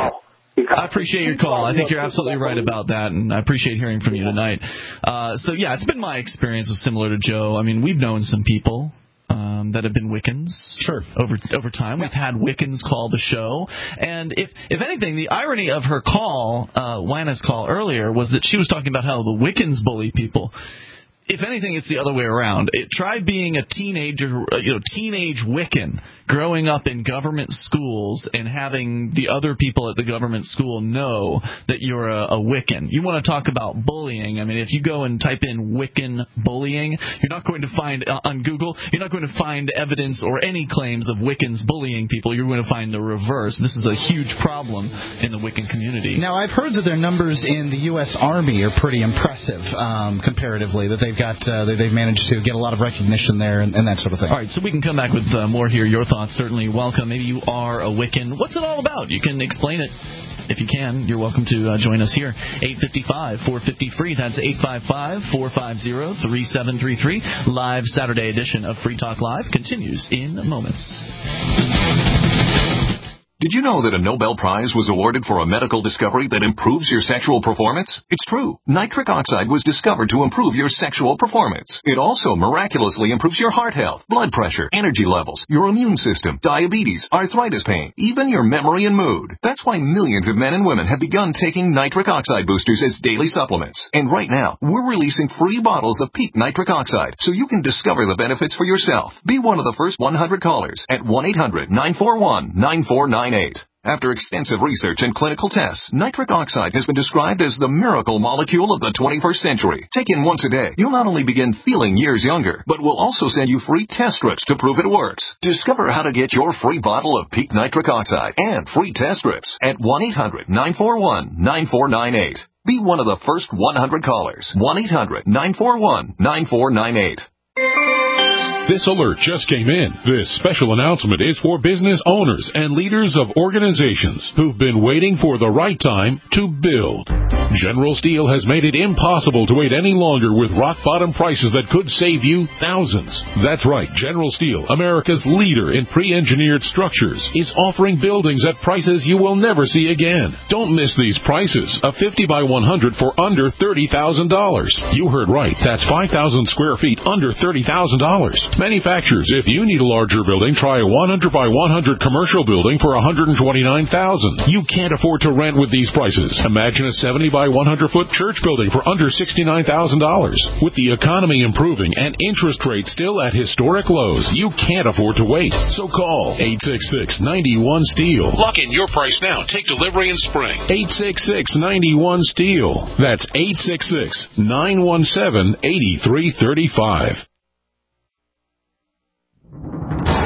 I appreciate your call. I think you're absolutely right about that, and I appreciate hearing from you tonight. Uh, so yeah, it's been my experience was similar to Joe. I mean, we've known some people. Um, that have been Wiccans. Sure. Over over time, we've had Wiccans call the show, and if if anything, the irony of her call, uh, Lana's call earlier, was that she was talking about how the Wiccans bully people. If anything, it's the other way around. It, try being a teenager, you know, teenage Wiccan, growing up in government schools and having the other people at the government school know that you're a, a Wiccan. You want to talk about bullying? I mean, if you go and type in Wiccan bullying, you're not going to find uh, on Google. You're not going to find evidence or any claims of Wiccans bullying people. You're going to find the reverse. This is a huge problem in the Wiccan community. Now, I've heard that their numbers in the U S Army are pretty impressive um, comparatively. That they've got uh, they've managed to get a lot of recognition there and, and that sort of thing. All right, so we can come back with uh, more here. Your thoughts, certainly welcome. Maybe you are a Wiccan. What's it all about? You can explain it. If you can, you're welcome to uh, join us here. eight five five, four five zero, free. That's eight five five, four five zero, three seven three three. Live Saturday edition of Free Talk Live continues in moments. Did you know that a Nobel Prize was awarded for a medical discovery that improves your sexual performance? It's true. Nitric oxide was discovered to improve your sexual performance. It also miraculously improves your heart health, blood pressure, energy levels, your immune system, diabetes, arthritis pain, even your memory and mood. That's why millions of men and women have begun taking nitric oxide boosters as daily supplements. And right now, we're releasing free bottles of Peak Nitric Oxide so you can discover the benefits for yourself. Be one of the first one hundred callers at one eight hundred, nine four one, nine four nine eight. After extensive research and clinical tests, nitric oxide has been described as the miracle molecule of the twenty-first century. Taken once a day, you'll not only begin feeling years younger, but we'll also send you free test strips to prove it works. Discover how to get your free bottle of Peak Nitric Oxide and free test strips at one eight hundred, nine four one, nine four nine eight. Be one of the first one hundred callers. one eight hundred, nine four one, nine four nine eight. This alert just came in. This special announcement is for business owners and leaders of organizations who've been waiting for the right time to build. General Steel has made it impossible to wait any longer with rock-bottom prices that could save you thousands. That's right. General Steel, America's leader in pre-engineered structures, is offering buildings at prices you will never see again. Don't miss these prices. A fifty by one hundred for under thirty thousand dollars. You heard right. That's five thousand square feet under thirty thousand dollars. Manufacturers, if you need a larger building, try a one hundred by one hundred commercial building for one hundred twenty-nine thousand dollars. You can't afford to rent with these prices. Imagine a seventy by one hundred foot church building for under sixty-nine thousand dollars. With the economy improving and interest rates still at historic lows, you can't afford to wait. So call eight six six, nine one, STEEL. Lock in your price now. Take delivery in spring. eight six six, nine one, STEEL. That's eight six six, nine one seven, eight three three five.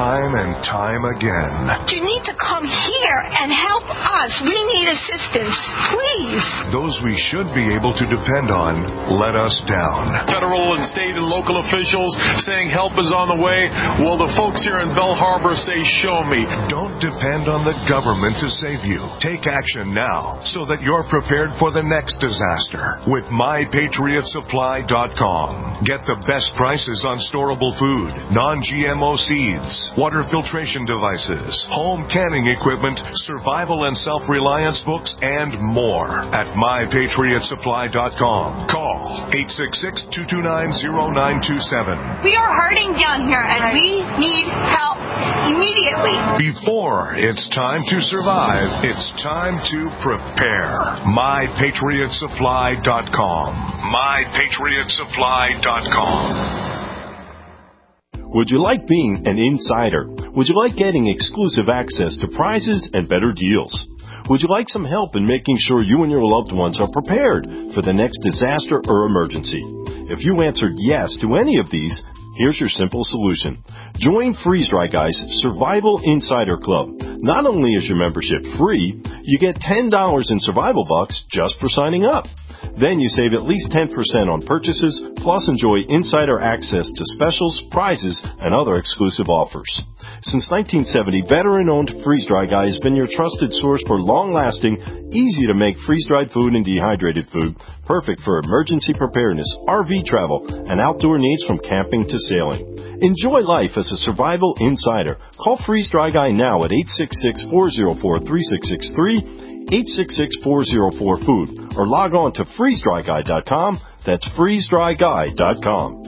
time and time again. You need to come here and help us. We need assistance, please. Those we should be able to depend on let us down. Federal and state and local officials saying help is on the way. Well, the folks here in Belle Harbor say, show me. Don't depend on the government to save you. Take action now so that you're prepared for the next disaster with my patriot supply dot com. Get the best prices on storable food, non-G M O seeds, water filtration devices, home canning equipment, survival and self-reliance books, and more at my patriot supply dot com. Call eight six six, two two nine, zero nine two seven. We are hurting down here, and we need help immediately. Before it's time to survive, it's time to prepare. my patriot supply dot com. my patriot supply dot com. Would you like being an insider? Would you like getting exclusive access to prizes and better deals? Would you like some help in making sure you and your loved ones are prepared for the next disaster or emergency? If you answered yes to any of these, here's your simple solution. Join Freeze Dry Guy's Survival Insider Club. Not only is your membership free, you get ten dollars in survival bucks just for signing up. Then you save at least ten percent on purchases, plus enjoy insider access to specials, prizes, and other exclusive offers. Since nineteen seventy, veteran-owned Freeze Dry Guy has been your trusted source for long-lasting, easy-to-make freeze-dried food and dehydrated food, perfect for emergency preparedness, R V travel, and outdoor needs from camping to sailing. Enjoy life as a survival insider. Call Freeze Dry Guy now at eight six six, four zero four, three six six three, eight six six, four zero four, food, or log on to freeze dry guy dot com. That's freeze dry guy dot com.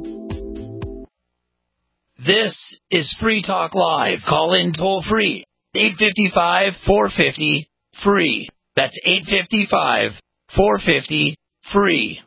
This is Free Talk Live. Call in toll free. eight five five, four five zero, free. That's eight five five, four five zero, free.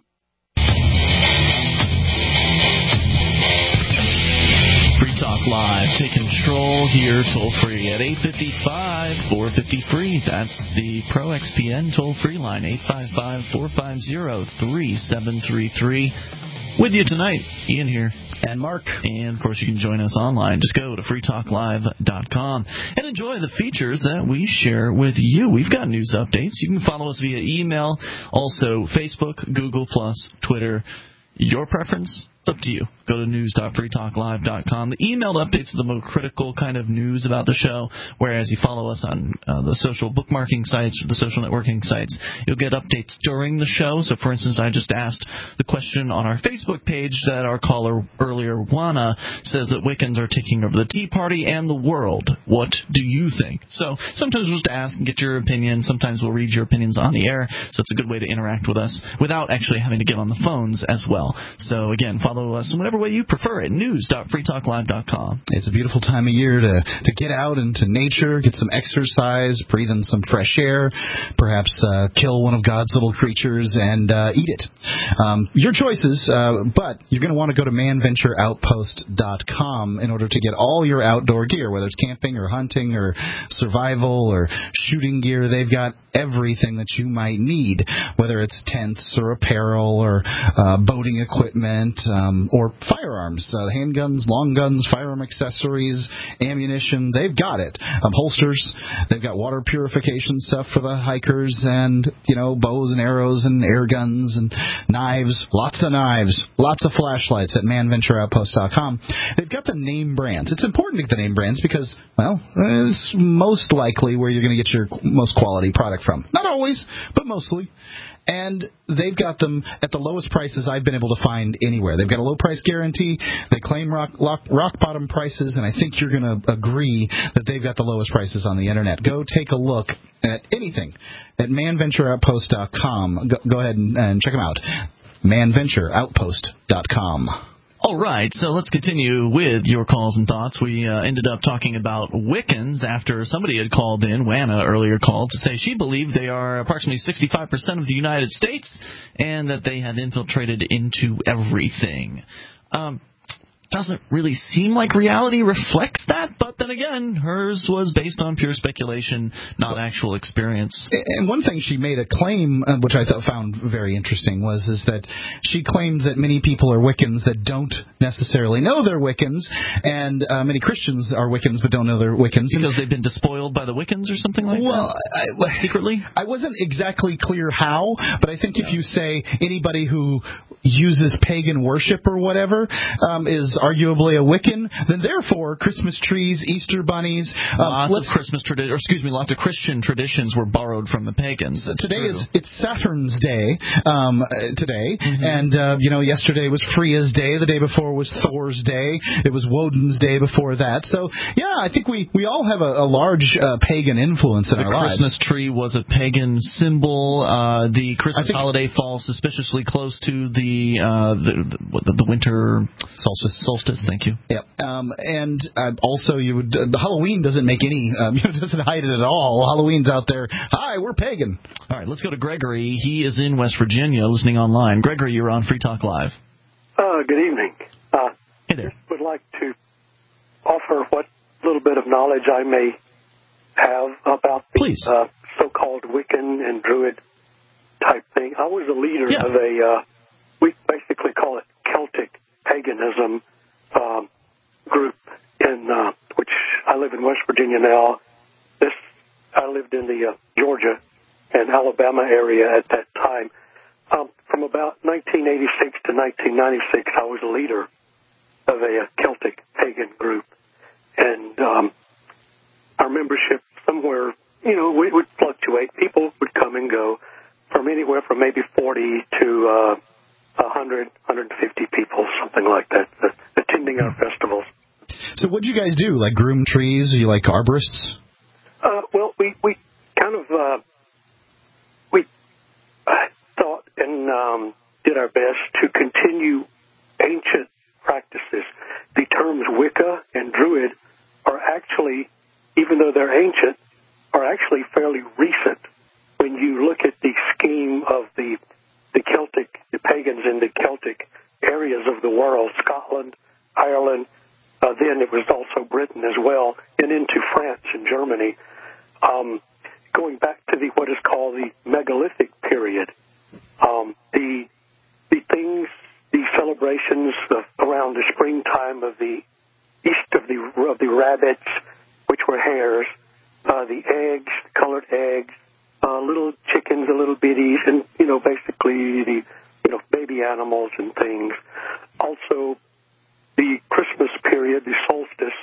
Free Talk Live. Take control here toll free at eight five five, four five zero, free. That's the Pro X P N toll free line, eight five five, four five zero, three seven three three. With you tonight, Ian here. And Mark. And, of course, you can join us online. Just go to free talk live dot com and enjoy the features that we share with you. We've got news updates. You can follow us via email, also Facebook, Google+, Twitter. Your preference? Up to you. Go to news dot free talk live dot com. The emailed updates are the more critical kind of news about the show, whereas you follow us on uh, the social bookmarking sites or the social networking sites, you'll get updates during the show. So, for instance, I just asked the question on our Facebook page that our caller earlier, Juana, says that Wiccans are taking over the Tea Party and the world. What do you think? So sometimes we'll just ask and get your opinion. Sometimes we'll read your opinions on the air. So it's a good way to interact with us without actually having to get on the phones as well. So, again, follow us in whatever way you prefer at news dot free talk live dot com. It's a beautiful time of year to, to get out into nature, get some exercise, breathe in some fresh air, perhaps uh, kill one of God's little creatures and uh, eat it. Um, your choices, uh, but you're going to want to go to man venture outpost dot com in order to get all your outdoor gear, whether it's camping or hunting or survival or shooting gear. They've got everything that you might need, whether it's tents or apparel or uh, boating equipment, um, or firearms, uh, handguns, long guns, firearm accessories, ammunition. They've got it. Um, holsters. They've got water purification stuff for the hikers, and you know, bows and arrows and air guns and knives. Lots of knives. Lots of flashlights at man venture outpost dot com. They've got the name brands. It's important to get the name brands because, well, it's most likely where you're going to get your most quality product from. Not always, but mostly. And they've got them at the lowest prices I've been able to find anywhere. They've got a low price guarantee. They claim rock, rock, rock bottom prices, and I think you're going to agree that they've got the lowest prices on the Internet. Go take a look at anything at man venture outpost dot com. Go, go ahead and, and check them out. man venture outpost dot com. All right, so let's continue with your calls and thoughts. We uh, ended up talking about Wiccans after somebody had called in, Wanna earlier called, to say she believed they are approximately sixty-five percent of the United States and that they have infiltrated into everything. Um, doesn't really seem like reality reflects that, but then again, hers was based on pure speculation, not actual experience. And one thing she made a claim, uh, which I th- found very interesting, was is that she claimed that many people are Wiccans that don't necessarily know they're Wiccans, and uh, many Christians are Wiccans but don't know they're Wiccans. Because they've been despoiled by the Wiccans or something like well, that? Well, secretly? I wasn't exactly clear how, but I think yeah. if you say anybody who uses pagan worship or whatever um, is arguably a Wiccan, then therefore Christmas trees, Easter bunnies, um, lots of Christmas tradi- or excuse me, lots of Christian traditions were borrowed from the pagans. That's today true. is it's Saturn's Day um, today, mm-hmm. and uh, you know yesterday was Freya's Day, the day before was Thor's Day, it was Woden's Day before that. So yeah, I think we, we all have a, a large uh, pagan influence in the our lives. The Christmas tree was a pagan symbol. Uh, the Christmas holiday falls suspiciously close to the uh, the, the, the winter solstice. Solstice, thank you. Yep. Um, and uh, also, you would uh, Halloween doesn't make any, um, you know, doesn't hide it at all. Halloween's out there. Hi, we're pagan. All right, let's go to Gregory. He is in West Virginia, listening online. Gregory, you're on Free Talk Live. Uh, good evening. Uh, hey there. I would like to offer what little bit of knowledge I may have about the uh, so-called Wiccan and Druid type thing. I was a leader yeah. of a, uh, we basically call it Celtic paganism um, group, in uh, which I live in West Virginia now. This I lived in the uh, Georgia and Alabama area at that time. Um, from about nineteen eighty-six to nineteen ninety-six, I was a leader of a, a Celtic pagan group, and um, our membership somewhere, you know, we would fluctuate. People would come and go from anywhere from maybe forty to uh, one hundred, one hundred fifty people, something like that, uh, attending our festivals. So what did you guys do? Like groom trees? Are you like arborists? Uh, well, we, we kind of uh, we uh, thought and um, did our best to continue ancient practices. The terms Wicca and Druid are actually, even though they're ancient, are actually fairly recent. When you look at the scheme of the the Celtic, the pagans in the Celtic areas of the world, Scotland, Ireland, uh, then it was also Britain as well, and into France and Germany, um, going back to the what is called the megalithic period. Um, the the things, the celebrations of, around the springtime of the east of the of the rabbits, which were hares, uh, the eggs, colored eggs, uh, little chickens, the little biddies, and you know basically the you know baby animals and things. Also, the Christmas period, the solstice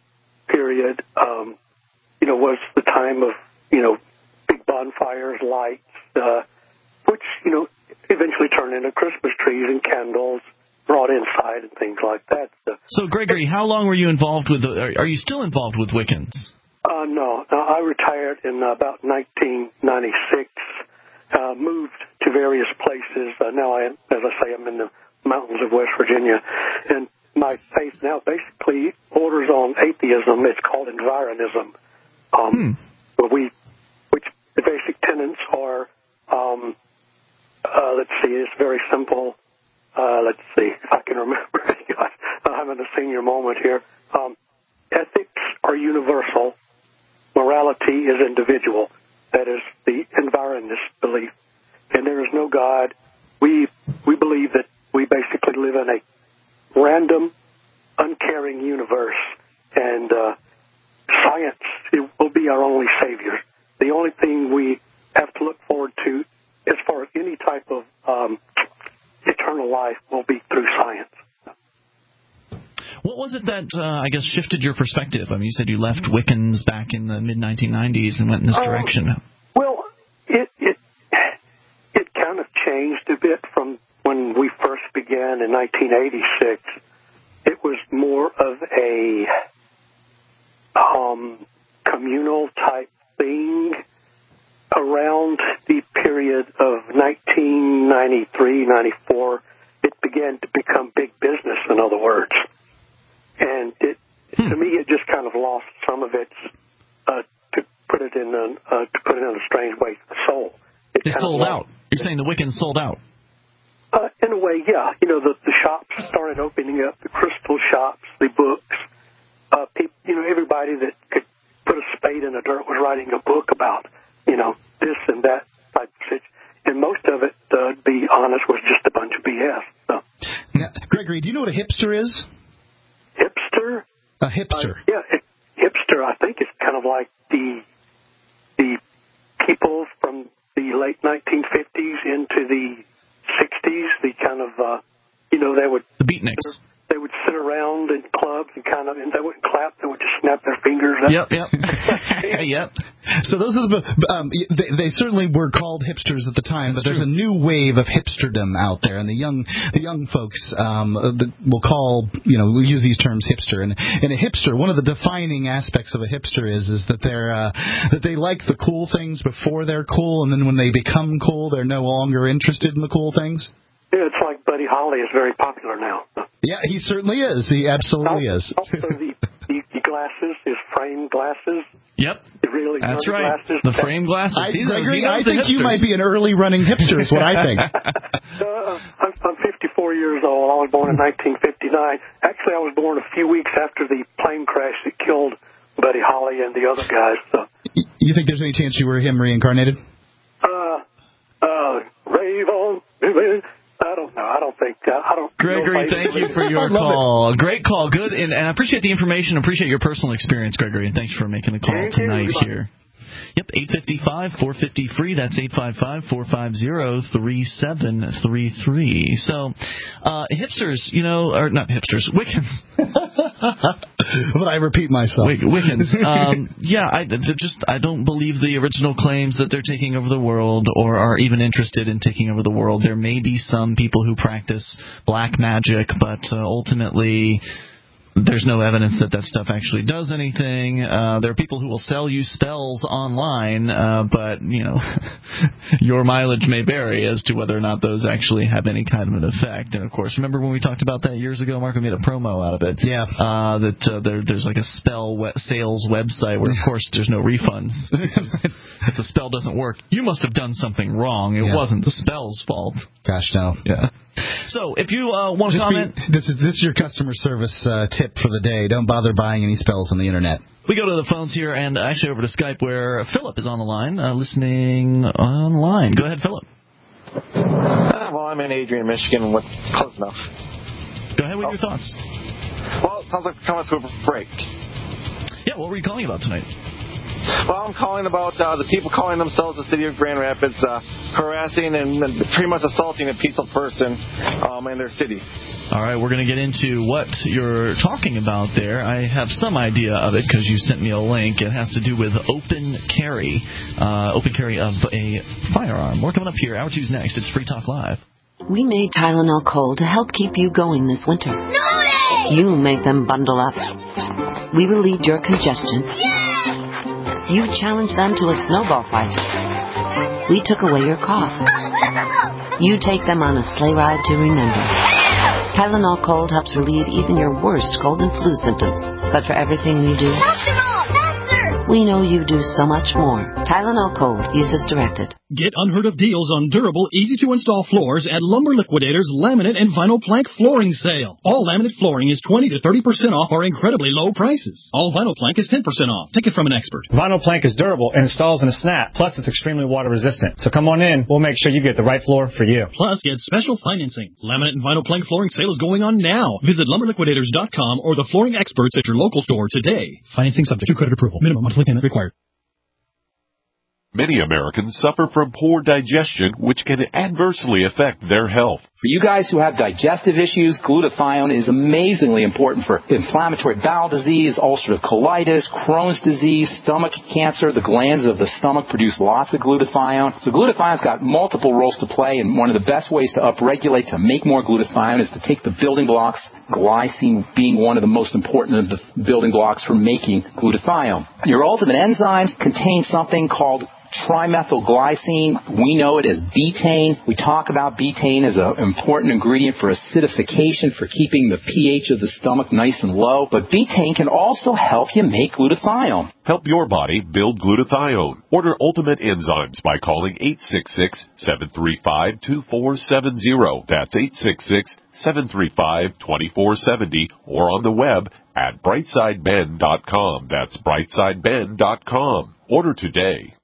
period, um, you know, was the time of you know big bonfires, lights, uh, which you know eventually turned into Christmas trees and candles brought inside and things like that. So, so Gregory, how long were you involved with? The, are, are you still involved with Wiccans? Uh, no, no, I retired in uh, about nineteen ninety-six, uh, moved to various places. Uh, now, I, as I say, I'm in the mountains of West Virginia, and my faith now basically borders on atheism. It's called environism. Um, hmm. we, which the basic tenets are, um, uh, let's see, it's very simple. Uh, let's see if I can remember. I'm having a senior moment here. Um, ethics are universal. Morality is individual. That is the environist belief. And there is no God. We we believe that we basically live in a random, uncaring universe. And uh, science it will be our only savior. The only thing we have to look forward to as far as any type of um, eternal life will be through science. What was it that, uh, I guess, shifted your perspective? I mean, you said you left Wiccans back in the mid nineteen nineties and went in this um, direction. Well, it, it it kind of changed a bit from when we first began in nineteen eighty-six. It was more of a um, communal type thing around the period of nineteen ninety-three, ninety-four. It began to become big business, in other words. And it, hmm. to me, it just kind of lost some of its, uh, to put it in a, uh, to put it in a strange way, soul. It, it sold out. You're saying the Wiccans sold out? Uh, in a way, yeah. You know, the, the shops started opening up, the crystal shops, the books. Uh, people, you know, everybody that could put a spade in the dirt was writing a book about, you know, this and that type of situation. And most of it, uh, to be honest, was just a bunch of B S. So. Now, Gregory, do you know what a hipster is? Hipster? A hipster. Uh, yeah, it, hipster, I think, is kind of like the the people from the late nineteen fifties into the sixties, the kind of, uh, you know, they would... The beatniks. They would sit around in clubs and kind of, and they wouldn't clap, they would just snap their fingers. Yep, yep. Yep. So those are the, um, they, they certainly were called hipsters at the time, That's but there's true. a new wave of hipsterdom out there, and the young, the young folks, um, the, will call, you know, we'll use these terms hipster, and, and a hipster, one of the defining aspects of a hipster is, is that they're, uh, that they like the cool things before they're cool, and then when they become cool, they're no longer interested in the cool things. Yeah, it's like Buddy Holly is very popular now. Yeah, he certainly is. He absolutely also, is. Also, the, the, the glasses, his frame glasses. Yep. The really That's right. Glasses. The frame glasses. I, These Gregory, are, I think you might be an early running hipster is what I think. uh, I'm, I'm fifty-four years old. I was born in nineteen fifty-nine. Actually, I was born a few weeks after the plane crash that killed Buddy Holly and the other guys. So. You think there's any chance you were him reincarnated? Uh, uh, rave on. I don't know. I don't think. Uh, I don't. Gregory, thank you for your call. It. Great call. Good, and, and I appreciate the information. Appreciate your personal experience, Gregory, and thanks for making the call thank tonight you. here. Yep, eight five five, four five zero, free. That's eight five five, four five zero, three seven three three. So, uh, hipsters, you know, or not hipsters, Wiccans. But I repeat myself. Wic- Wiccans. Um, yeah, I just I don't believe the original claims that they're taking over the world or are even interested in taking over the world. There may be some people who practice black magic, but uh, ultimately... there's no evidence that that stuff actually does anything. Uh, there are people who will sell you spells online, uh, but, you know, your mileage may vary as to whether or not those actually have any kind of an effect. And, of course, remember when we talked about that years ago? Mark, we made a promo out of it. Yeah. Uh, that uh, there, there's like a spell we- sales website where, of course, there's no refunds. If the spell doesn't work, you must have done something wrong. It yeah. wasn't the spell's fault. Gosh, no. Yeah. So, if you uh, want to comment... Be, this, is, this is your customer service uh, tip for the day. Don't bother buying any spells on the Internet. We go to the phones here and actually over to Skype where Philip is on the line, uh, listening online. Go ahead, Philip. Uh, well, I'm in Adrian, Michigan. What's close enough? Go ahead with oh. your thoughts. Well, it sounds like we're coming to a break. Yeah, what were you calling about tonight? Well, I'm calling about uh, the people calling themselves the city of Grand Rapids, uh, harassing and pretty much assaulting a peaceful person um, in their city. All right, we're going to get into what you're talking about there. I have some idea of it because you sent me a link. It has to do with open carry, uh, open carry of a firearm. We're coming up here. Hour two's next. It's Free Talk Live. We made Tylenol Cold to help keep you going this winter. Snooty! You make them bundle up. We relieved your congestion. Yeah! You challenged them to a snowball fight. We took away your cough. You take them on a sleigh ride to remember. Tylenol Cold helps relieve even your worst cold and flu symptoms. But for everything we do, we know you do so much more. Tylenol Cold. Use as directed. Get unheard of deals on durable, easy-to-install floors at Lumber Liquidators Laminate and Vinyl Plank Flooring Sale. All laminate flooring is twenty to thirty percent off our incredibly low prices. All vinyl plank is ten percent off. Take it from an expert. Vinyl plank is durable and installs in a snap. Plus, it's extremely water resistant. So come on in. We'll make sure you get the right floor for you. Plus, get special financing. Laminate and Vinyl Plank Flooring Sale is going on now. Visit lumber liquidators dot com or the flooring experts at your local store today. Financing subject to credit approval. Minimum monthly payment required. Many Americans suffer from poor digestion, which can adversely affect their health. For you guys who have digestive issues, glutathione is amazingly important for inflammatory bowel disease, ulcerative colitis, Crohn's disease, stomach cancer. The glands of the stomach produce lots of glutathione. So glutathione's got multiple roles to play, and one of the best ways to upregulate to make more glutathione is to take the building blocks, glycine being one of the most important of the building blocks for making glutathione. Your ultimate enzymes contain something called trimethylglycine. We know it as betaine. We talk about betaine as an important ingredient for acidification, for keeping the pH of the stomach nice and low. But betaine can also help you make glutathione. Help your body build glutathione. Order Ultimate Enzymes by calling eight six six, seven three five, two four seven zero. That's eight six six, seven three five, two four seven zero or on the web at brightside ben dot com. That's brightside ben dot com. Order today.